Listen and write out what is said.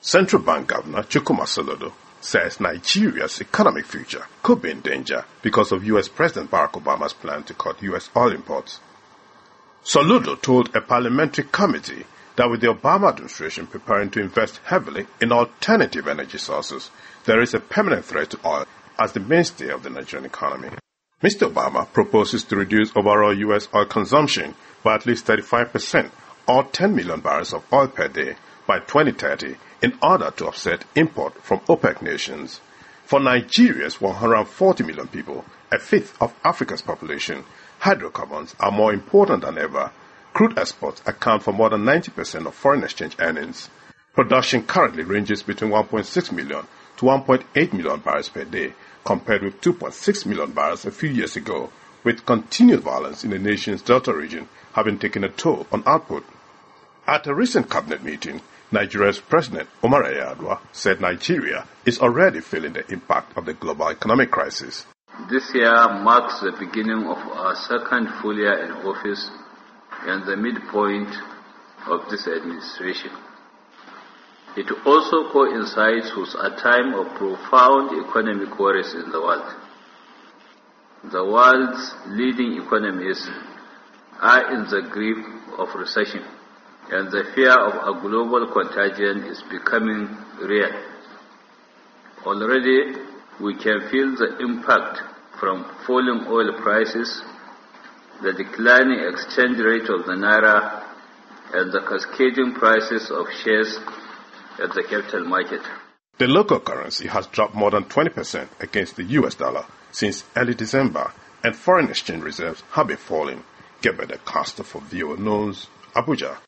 Central Bank Governor Chukwuma Soludo says Nigeria's economic future could be in danger because of U.S. President Barack Obama's plan to cut U.S. oil imports. Soludo told a parliamentary committee that with the Obama administration preparing to invest heavily in alternative energy sources, there is a permanent threat to oil as the mainstay of the Nigerian economy. Mr. Obama proposes to reduce overall U.S. oil consumption by at least 35% or 10 million barrels of oil per day by 2030 in order to offset import from OPEC nations. For Nigeria's 140 million people, a fifth of Africa's population, hydrocarbons are more important than ever. Crude exports account for more than 90% of foreign exchange earnings. Production currently ranges between 1.6 million to 1.8 million barrels per day, compared with 2.6 million barrels a few years ago, with continued violence in the nation's Delta region having taken a toll on output. At a recent cabinet meeting, Nigeria's President Umar Yar'Adua said Nigeria is already feeling the impact of the global economic crisis. This year marks the beginning of our second full year in office and the midpoint of this administration. It also coincides with a time of profound economic worries in the world. The world's leading economies are in the grip of recession, and the fear of a global contagion is becoming real. Already, we can feel the impact from falling oil prices, the declining exchange rate of the naira, and the cascading prices of shares at the capital market. The local currency has dropped more than 20% against the US dollar since early December, and foreign exchange reserves have been falling. Gebede Costa for VOA News, Abuja.